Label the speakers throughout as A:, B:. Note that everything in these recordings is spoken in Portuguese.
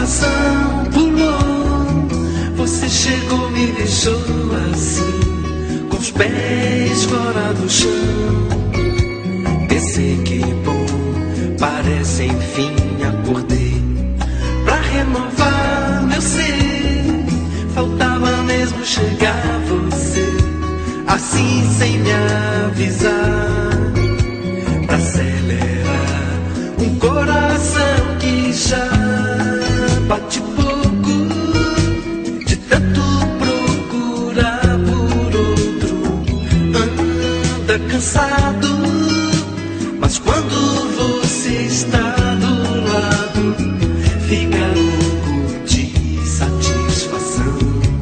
A: coração pulou. Você chegou, me deixou assim, com os pés fora do chão. Pensei que bom, parece enfim acordei. Pra renovar meu ser, faltava mesmo chegar você, assim sem me avisar. Pra acelerar um coração que já bate pouco, de tanto procurar por outro, anda cansado. Mas quando você está do lado, fica louco de satisfação.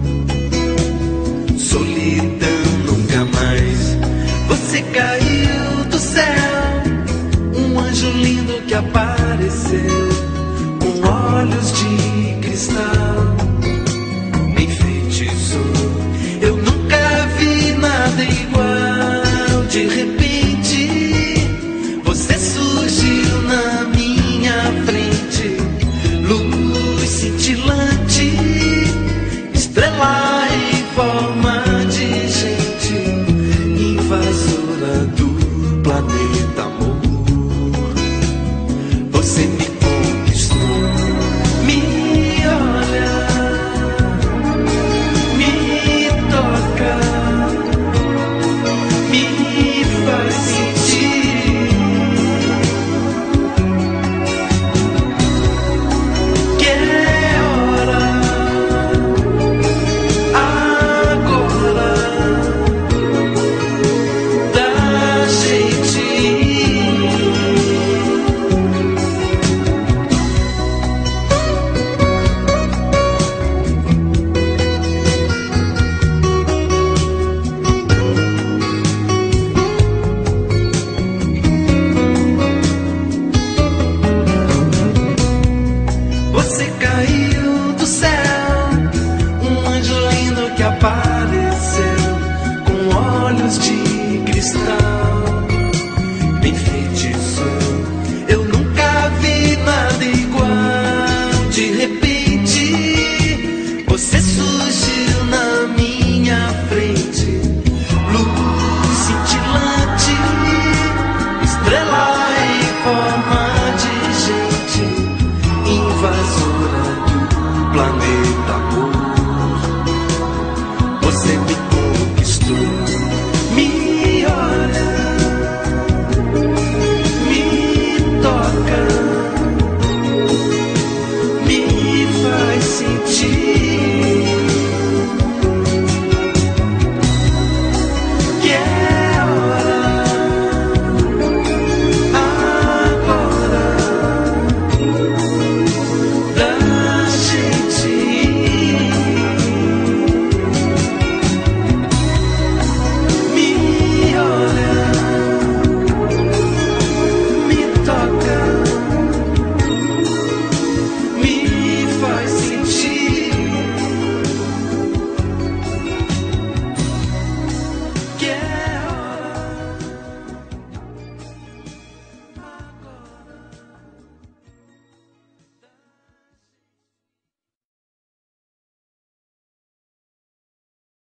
A: Solidão nunca mais. Você caiu do céu, um anjo lindo que apareceu, com olhos de cristal.